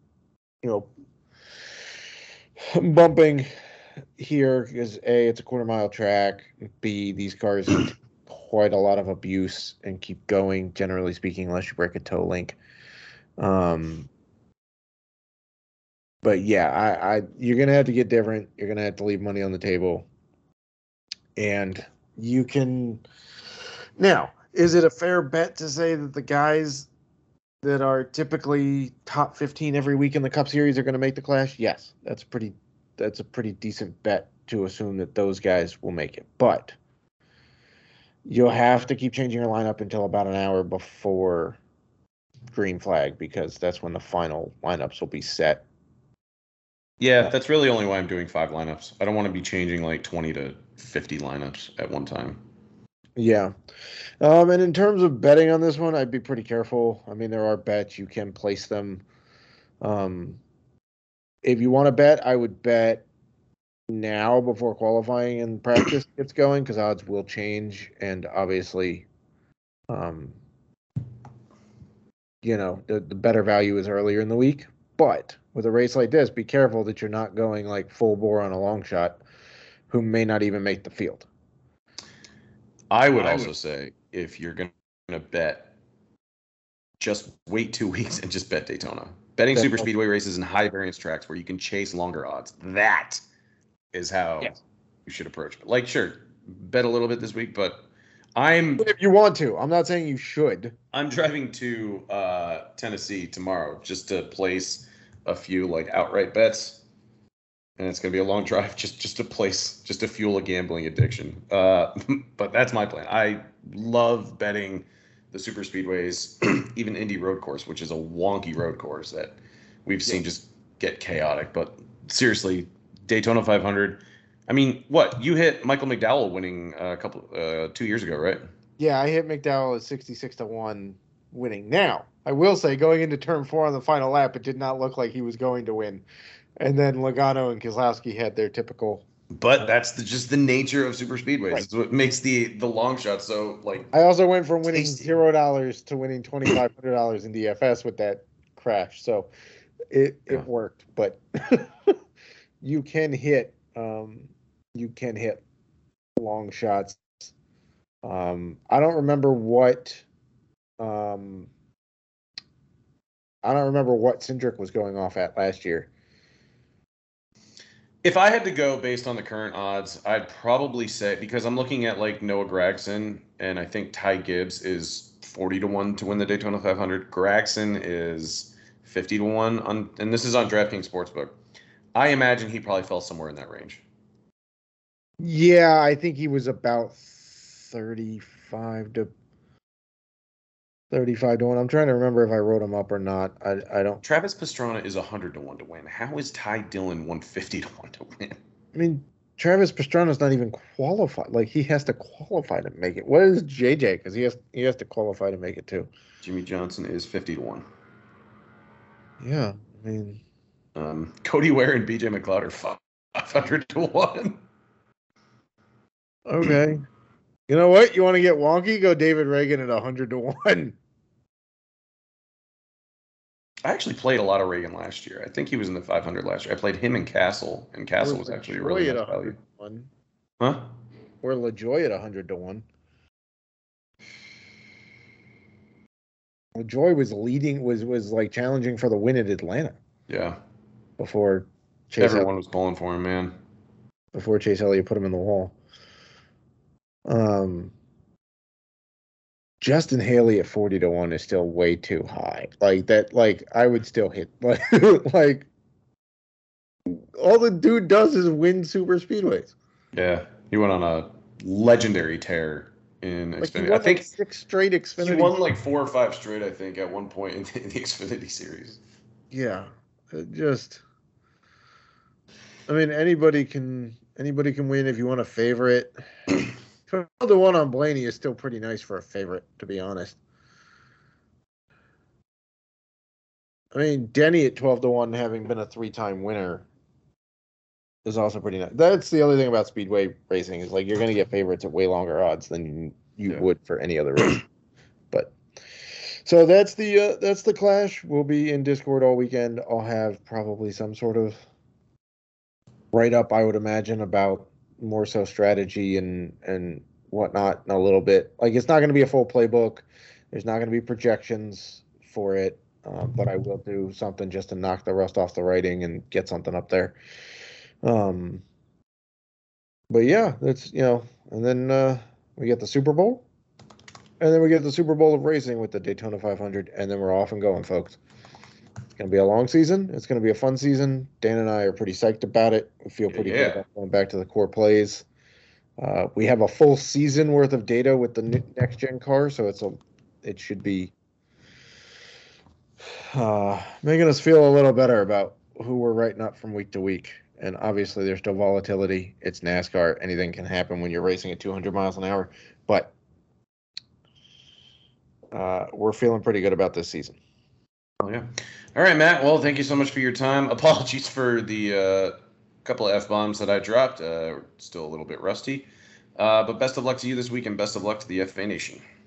here because A, it's a quarter-mile track. B, these cars take quite a lot of abuse and keep going, generally speaking, unless you break a toe link. But yeah, you're gonna have to get different. You're gonna have to leave money on the table, and you can. Now, is it a fair bet to say that the guys that are typically top 15 every week in the Cup Series are going to make the Clash? Yes, that's a pretty decent bet to assume that those guys will make it. But you'll have to keep changing your lineup until about an hour before green flag because that's when the final lineups will be set. Yeah, that's really only why I'm doing 5 lineups. I don't want to be changing like 20 to 50 lineups at one time. Yeah. And in terms of betting on this one, I'd be pretty careful. I mean, there are bets. You can place them. If you want to bet, I would bet now before qualifying and practice gets going because odds will change. And obviously, the better value is earlier in the week. But with a race like this, be careful that you're not going like full bore on a long shot who may not even make the field. I would also say if you're going to bet, just wait 2 weeks and just bet Daytona. Betting super speedway races and high variance tracks where you can chase longer odds. That is how you should approach it. Like, sure, bet a little bit this week, but if you want to. I'm not saying you should. I'm driving to Tennessee tomorrow just to place a few like outright bets, and it's gonna be a long drive just to fuel a gambling addiction. But that's my plan. I love betting the super speedways, even Indy Road Course, which is a wonky road course that we've seen just get chaotic. But seriously, Daytona 500. I mean, what you hit Michael McDowell winning a couple 2 years ago, right? Yeah, I hit McDowell at 66-1 winning. Now, I will say, going into turn 4 on the final lap, it did not look like he was going to win. And then Logano and Keselowski had their typical. But that's just the nature of super speedways. Right. It's what makes the long shot so like. I also went from winning $0 to winning $2,500 in DFS with that crash, so it worked. But you can hit long shots. I don't remember what Cindric was going off at last year. If I had to go based on the current odds, I'd probably say, because I'm looking at like Noah Gragson, and I think Ty Gibbs is 40-1 to win the Daytona 500. Gragson is 50-1 and this is on DraftKings Sportsbook. I imagine he probably fell somewhere in that range. Yeah, I think he was about 35 to 1. I'm trying to remember if I wrote him up or not. I don't. Travis Pastrana is 100-1 to win. How is Ty Dillon 150-1 to win? I mean, Travis Pastrana's not even qualified. Like, he has to qualify to make it. What is JJ? Because he has to qualify to make it too. Jimmie Johnson is 50-1. Yeah, I mean, Cody Ware and BJ McLeod are 500-1. Okay. You know what? You want to get wonky? Go David Ragan at 100-1. I actually played a lot of Reagan last year. I think he was in the 500 last year. I played him in Castle, and Castle was actually really nice value. Huh? Or LaJoy at 100-1. LaJoy was leading, was like challenging for the win at Atlanta. Yeah. Before Chase everyone was pulling for him, man. before Chase Elliott put him in the wall. Justin Haley at 40-1 is still way too high. Like that, like I would still hit like all the dude does is win super speedways. Yeah, he went on a legendary tear in Like he Xfinity. I won like think 6 straight he Xfinity. won like 4 or 5 straight. I think at one point in the Xfinity series. Yeah, just I mean anybody can win if you want a favorite. 12-1 on Blaney is still pretty nice for a favorite, to be honest. I mean, Denny at 12-1, having been a 3-time winner, is also pretty nice. That's the other thing about speedway racing is like you're going to get favorites at way longer odds than you would for any other race. But so that's the Clash. We'll be in Discord all weekend. I'll have probably some sort of write up, I would imagine, about more so strategy and whatnot in a little bit. Like it's not going to be a full playbook. There's not going to be projections for it. But I will do something just to knock the rust off the writing and get something up there. But yeah, that's and then we get the Super Bowl, and then we get the Super Bowl of racing with the Daytona 500, and then we're off and going, folks. It's gonna be a long season. It's gonna be a fun season. Dan and I are pretty psyched about it. We feel pretty good about going back to the core plays. We have a full season worth of data with the next gen car, so it should be making us feel a little better about who we're writing up from week to week. And obviously, there's still volatility. It's NASCAR. Anything can happen when you're racing at 200 miles an hour. But we're feeling pretty good about this season. Oh, yeah. All right, Matt. Well, thank you so much for your time. Apologies for the couple of F-bombs that I dropped. Still a little bit rusty. But best of luck to you this week, and best of luck to the FA Nation.